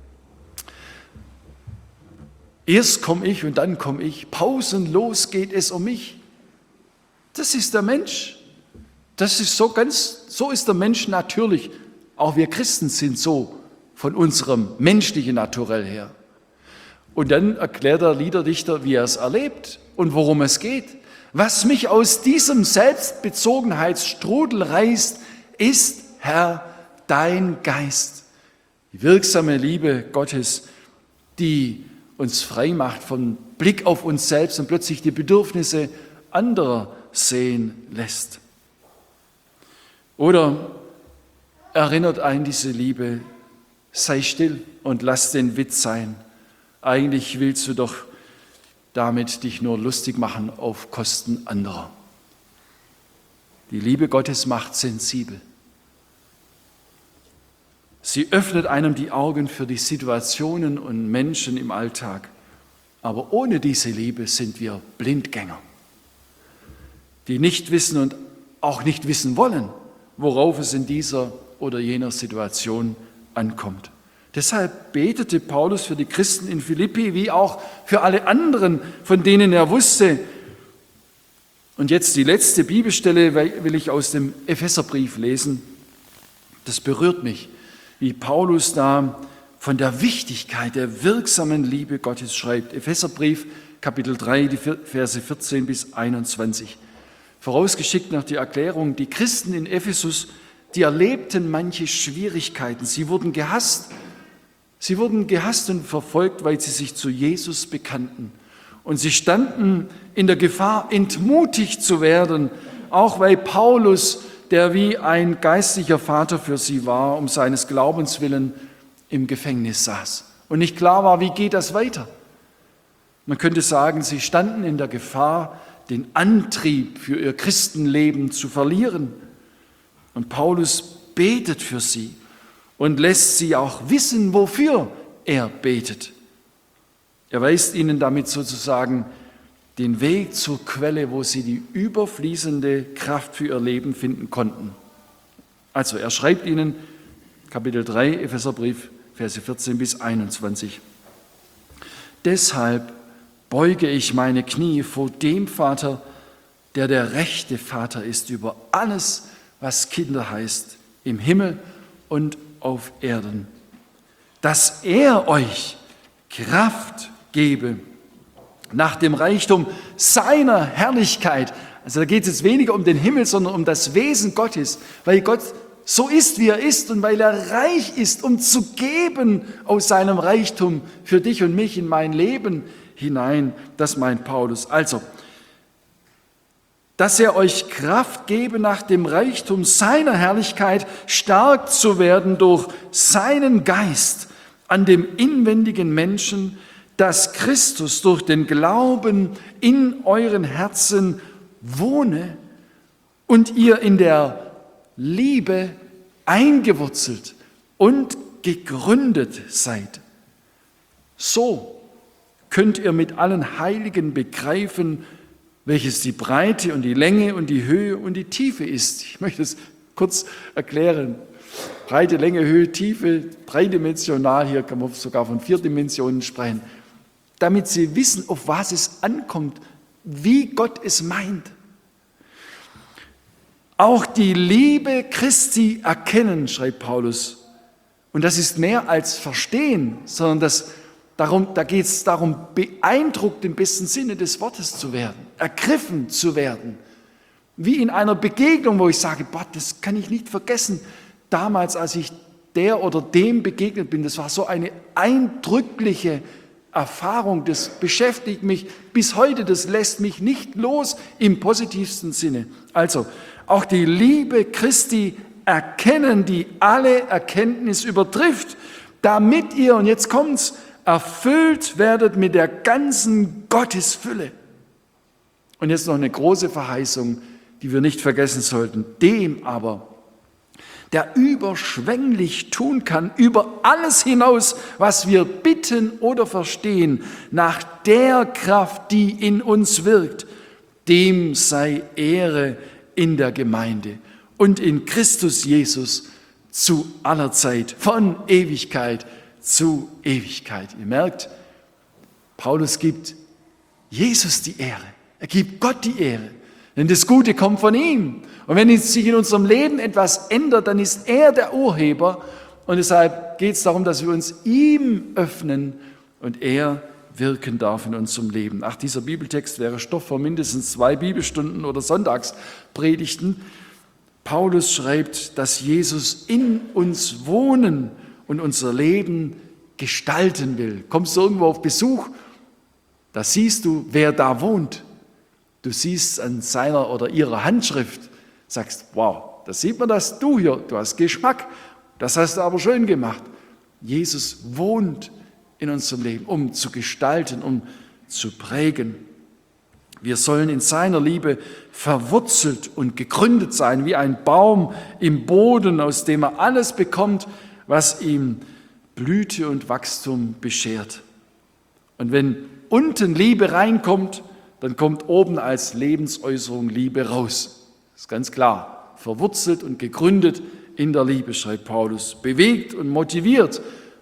erst komme ich und dann komme ich, pausenlos geht es um mich. Das ist der Mensch. Das ist so ist der Mensch natürlich. Auch wir Christen sind so von unserem menschlichen Naturell her. Und dann erklärt der Liederdichter, wie er es erlebt und worum es geht. Was mich aus diesem Selbstbezogenheitsstrudel reißt, ist, Herr, dein Geist. Die wirksame Liebe Gottes, die uns frei macht vom Blick auf uns selbst und plötzlich die Bedürfnisse anderer sehen lässt. Oder erinnert einen diese Liebe, sei still und lass den Witz sein. Eigentlich willst du doch damit dich nur lustig machen auf Kosten anderer. Die Liebe Gottes macht sensibel. Sie öffnet einem die Augen für die Situationen und Menschen im Alltag. Aber ohne diese Liebe sind wir Blindgänger, die nicht wissen und auch nicht wissen wollen, worauf es in dieser oder jener Situation ankommt. Deshalb betete Paulus für die Christen in Philippi, wie auch für alle anderen, von denen er wusste. Und jetzt die letzte Bibelstelle will ich aus dem Epheserbrief lesen. Das berührt mich, wie Paulus da von der Wichtigkeit der wirksamen Liebe Gottes schreibt. Epheserbrief, Kapitel 3, die Verse 14 bis 21. Vorausgeschickt noch die Erklärung, die Christen in Ephesus, die erlebten manche Schwierigkeiten. Sie wurden gehasst und verfolgt, weil sie sich zu Jesus bekannten. Und sie standen in der Gefahr, entmutigt zu werden, auch weil Paulus, der wie ein geistlicher Vater für sie war, um seines Glaubens willen im Gefängnis saß. Und nicht klar war, wie geht das weiter? Man könnte sagen, sie standen in der Gefahr, den Antrieb für ihr Christenleben zu verlieren. Und Paulus betet für sie und lässt sie auch wissen, wofür er betet. Er weist ihnen damit sozusagen den Weg zur Quelle, wo sie die überfließende Kraft für ihr Leben finden konnten. Also er schreibt ihnen, Kapitel 3, Epheserbrief, Verse 14 bis 21. Deshalb beuge ich meine Knie vor dem Vater, der rechte Vater ist über alles, was Kinder heißt, im Himmel und auf Erden, dass er euch Kraft gebe nach dem Reichtum seiner Herrlichkeit. Also da geht es jetzt weniger um den Himmel, sondern um das Wesen Gottes, weil Gott so ist, wie er ist und weil er reich ist, um zu geben aus seinem Reichtum für dich und mich in mein Leben hinein. Das meint Paulus. Also, dass er euch Kraft gebe, nach dem Reichtum seiner Herrlichkeit stark zu werden durch seinen Geist an dem inwendigen Menschen, dass Christus durch den Glauben in euren Herzen wohne und ihr in der Liebe eingewurzelt und gegründet seid. So könnt ihr mit allen Heiligen begreifen, welches die Breite und die Länge und die Höhe und die Tiefe ist. Ich möchte es kurz erklären. Breite, Länge, Höhe, Tiefe, dreidimensional, hier kann man sogar von 4 Dimensionen sprechen, damit sie wissen, auf was es ankommt, wie Gott es meint. Auch die Liebe Christi erkennen, schreibt Paulus. Und das ist mehr als verstehen, sondern da geht es darum, beeindruckt im besten Sinne des Wortes zu werden, ergriffen zu werden. Wie in einer Begegnung, wo ich sage, boah, das kann ich nicht vergessen. Damals, als ich der oder dem begegnet bin, das war so eine eindrückliche Erfahrung, das beschäftigt mich bis heute, das lässt mich nicht los im positivsten Sinne. Also, auch die Liebe Christi erkennen, die alle Erkenntnis übertrifft, damit ihr, und jetzt kommt's, erfüllt werdet mit der ganzen Gottesfülle. Und jetzt noch eine große Verheißung, die wir nicht vergessen sollten. Dem aber, der überschwänglich tun kann, über alles hinaus, was wir bitten oder verstehen, nach der Kraft, die in uns wirkt, dem sei Ehre in der Gemeinde und in Christus Jesus zu aller Zeit, von Ewigkeit zu Ewigkeit. Ihr merkt, Paulus gibt Jesus die Ehre. Er gibt Gott die Ehre. Denn das Gute kommt von ihm. Und wenn sich in unserem Leben etwas ändert, dann ist er der Urheber. Und deshalb geht es darum, dass wir uns ihm öffnen und er wirken darf in unserem Leben. Ach, dieser Bibeltext wäre Stoff für mindestens 2 Bibelstunden oder Sonntagspredigten. Paulus schreibt, dass Jesus in uns wohnen und unser Leben gestalten will. Kommst du irgendwo auf Besuch, da siehst du, wer da wohnt. Du siehst an seiner oder ihrer Handschrift, sagst, wow, da sieht man, dass du hier, du hast Geschmack, das hast du aber schön gemacht. Jesus wohnt in unserem Leben, um zu gestalten, um zu prägen. Wir sollen in seiner Liebe verwurzelt und gegründet sein, wie ein Baum im Boden, aus dem er alles bekommt, was ihm Blüte und Wachstum beschert. Und wenn unten Liebe reinkommt, dann kommt oben als Lebensäußerung Liebe raus. Das ist ganz klar. Verwurzelt und gegründet in der Liebe, schreibt Paulus. Bewegt und motiviert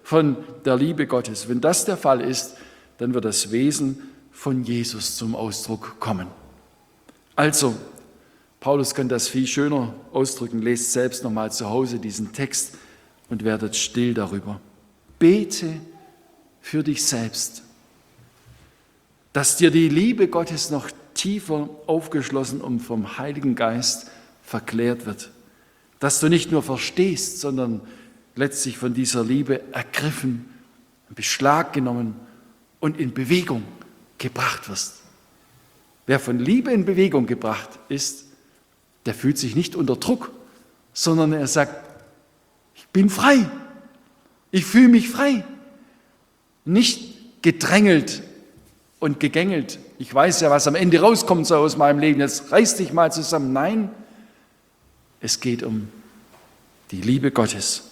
von der Liebe Gottes. Wenn das der Fall ist, dann wird das Wesen von Jesus zum Ausdruck kommen. Also, Paulus kann das viel schöner ausdrücken. Lest selbst nochmal zu Hause diesen Text und werdet still darüber. Bete für dich selbst, dass dir die Liebe Gottes noch tiefer aufgeschlossen und vom Heiligen Geist verklärt wird. Dass du nicht nur verstehst, sondern letztlich von dieser Liebe ergriffen, in Beschlag genommen und in Bewegung gebracht wirst. Wer von Liebe in Bewegung gebracht ist, der fühlt sich nicht unter Druck, sondern er sagt, ich bin frei, ich fühle mich frei. Nicht gedrängelt und gegängelt. Ich weiß ja, was am Ende rauskommt so aus meinem Leben, jetzt reiß dich mal zusammen. Nein, es geht um die Liebe Gottes.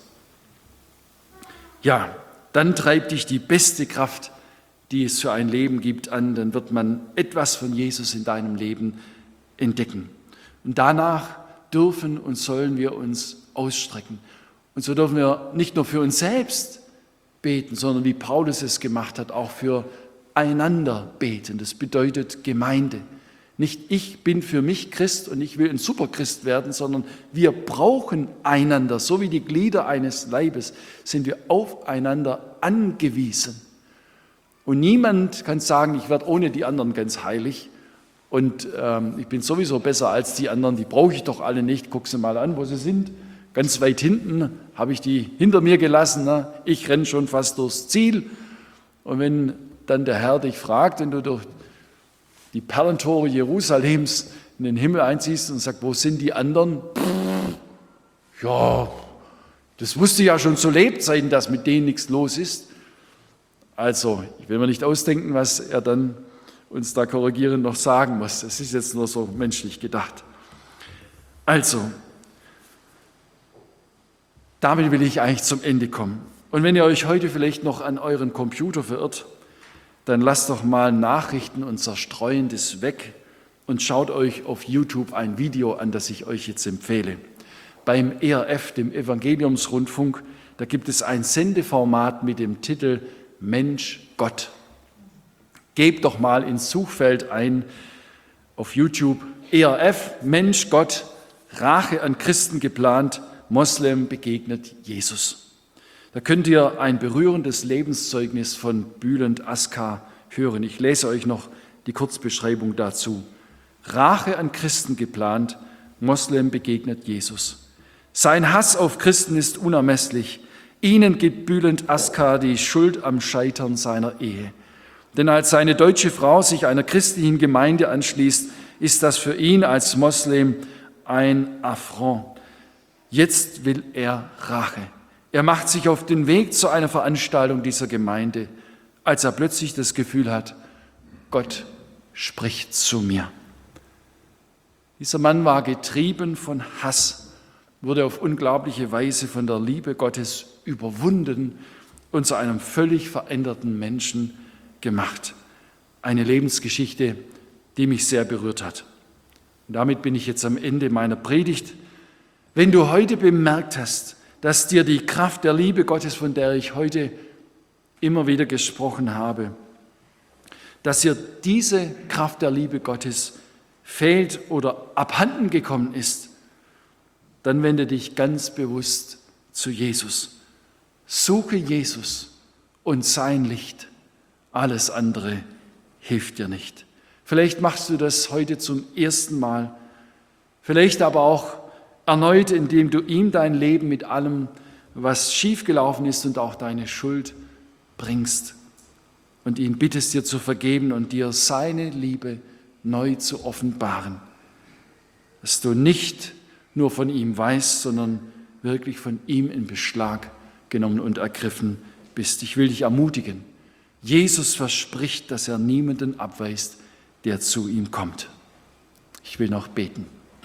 Ja, dann treibt dich die beste Kraft, die es für ein Leben gibt, an. Dann wird man etwas von Jesus in deinem Leben entdecken. Und danach dürfen und sollen wir uns ausstrecken. Und so dürfen wir nicht nur für uns selbst beten, sondern wie Paulus es gemacht hat, auch für einander beten. Das bedeutet Gemeinde. Nicht ich bin für mich Christ und ich will ein Superchrist werden, sondern wir brauchen einander. So wie die Glieder eines Leibes sind wir aufeinander angewiesen. Und niemand kann sagen, ich werde ohne die anderen ganz heilig und ich bin sowieso besser als die anderen, die brauche ich doch alle nicht. Guck sie mal an, wo sie sind. Ganz weit hinten habe ich die hinter mir gelassen. Ne? Ich renne schon fast durchs Ziel. Und wenn dann der Herr dich fragt, wenn du durch die Perlentore Jerusalems in den Himmel einziehst und sagst, wo sind die anderen? Ja, das musste ja schon zu Lebzeiten, dass mit denen nichts los ist. Also, ich will mir nicht ausdenken, was er dann uns da korrigierend noch sagen muss. Das ist jetzt nur so menschlich gedacht. Also, damit will ich eigentlich zum Ende kommen. Und wenn ihr euch heute vielleicht noch an euren Computer verirrt, dann lasst doch mal Nachrichten und Zerstreuendes weg und schaut euch auf YouTube ein Video an, das ich euch jetzt empfehle. Beim ERF, dem Evangeliumsrundfunk, da gibt es ein Sendeformat mit dem Titel Mensch Gott. Gebt doch mal ins Suchfeld ein auf YouTube ERF, Mensch Gott, Rache an Christen geplant, Moslem begegnet Jesus. Da könnt ihr ein berührendes Lebenszeugnis von Bülent Askar hören. Ich lese euch noch die Kurzbeschreibung dazu. Rache an Christen geplant, Moslem begegnet Jesus. Sein Hass auf Christen ist unermesslich. Ihnen gibt Bülent Askar die Schuld am Scheitern seiner Ehe. Denn als seine deutsche Frau sich einer christlichen Gemeinde anschließt, ist das für ihn als Moslem ein Affront. Jetzt will er Rache. Er macht sich auf den Weg zu einer Veranstaltung dieser Gemeinde, als er plötzlich das Gefühl hat, Gott spricht zu mir. Dieser Mann war getrieben von Hass, wurde auf unglaubliche Weise von der Liebe Gottes überwunden und zu einem völlig veränderten Menschen gemacht. Eine Lebensgeschichte, die mich sehr berührt hat. Und damit bin ich jetzt am Ende meiner Predigt. Wenn du heute bemerkt hast, dass dir die Kraft der Liebe Gottes, von der ich heute immer wieder gesprochen habe, dass dir diese Kraft der Liebe Gottes fehlt oder abhanden gekommen ist, dann wende dich ganz bewusst zu Jesus. Suche Jesus und sein Licht. Alles andere hilft dir nicht. Vielleicht machst du das heute zum ersten Mal, vielleicht aber auch erneut, indem du ihm dein Leben mit allem, was schiefgelaufen ist und auch deine Schuld bringst und ihn bittest, dir zu vergeben und dir seine Liebe neu zu offenbaren, dass du nicht nur von ihm weißt, sondern wirklich von ihm in Beschlag genommen und ergriffen bist. Ich will dich ermutigen. Jesus verspricht, dass er niemanden abweist, der zu ihm kommt. Ich will noch beten.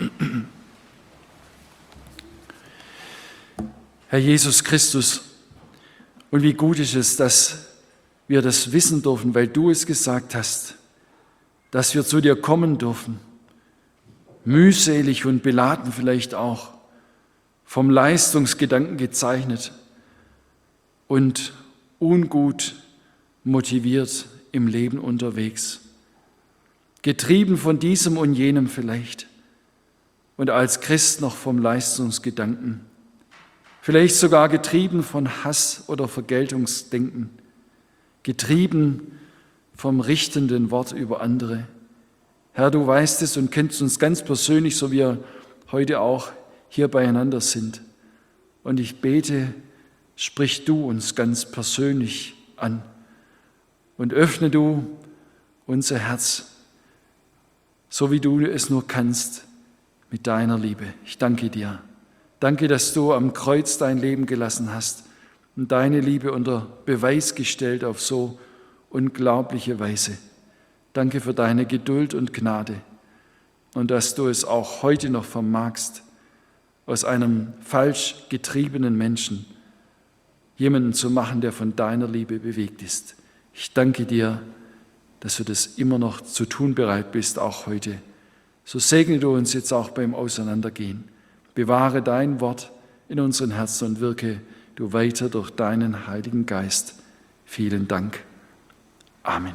Herr Jesus Christus, und wie gut ist es, dass wir das wissen dürfen, weil du es gesagt hast, dass wir zu dir kommen dürfen, mühselig und beladen vielleicht auch, vom Leistungsgedanken gezeichnet, und ungut motiviert im Leben unterwegs, getrieben von diesem und jenem vielleicht und als Christ noch vom Leistungsgedanken, vielleicht sogar getrieben von Hass oder Vergeltungsdenken, getrieben vom richtenden Wort über andere. Herr, du weißt es und kennst uns ganz persönlich, so wie wir heute auch hier beieinander sind. Und ich bete, sprich du uns ganz persönlich an und öffne du unser Herz, so wie du es nur kannst, mit deiner Liebe. Ich danke dir. Danke, dass du am Kreuz dein Leben gelassen hast und deine Liebe unter Beweis gestellt auf so unglaubliche Weise. Danke für deine Geduld und Gnade und dass du es auch heute noch vermagst, aus einem falsch getriebenen Menschen jemanden zu machen, der von deiner Liebe bewegt ist. Ich danke dir, dass du das immer noch zu tun bereit bist, auch heute. So segne du uns jetzt auch beim Auseinandergehen. Bewahre dein Wort in unseren Herzen und wirke du weiter durch deinen Heiligen Geist. Vielen Dank. Amen.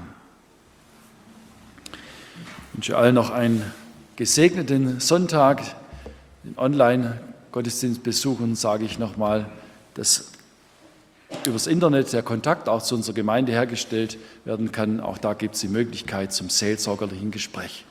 Ich wünsche allen noch einen gesegneten Sonntag. Den Online-Gottesdienstbesuchern sage ich nochmal, dass übers Internet der Kontakt auch zu unserer Gemeinde hergestellt werden kann. Auch da gibt es die Möglichkeit zum seelsorgerlichen Gespräch.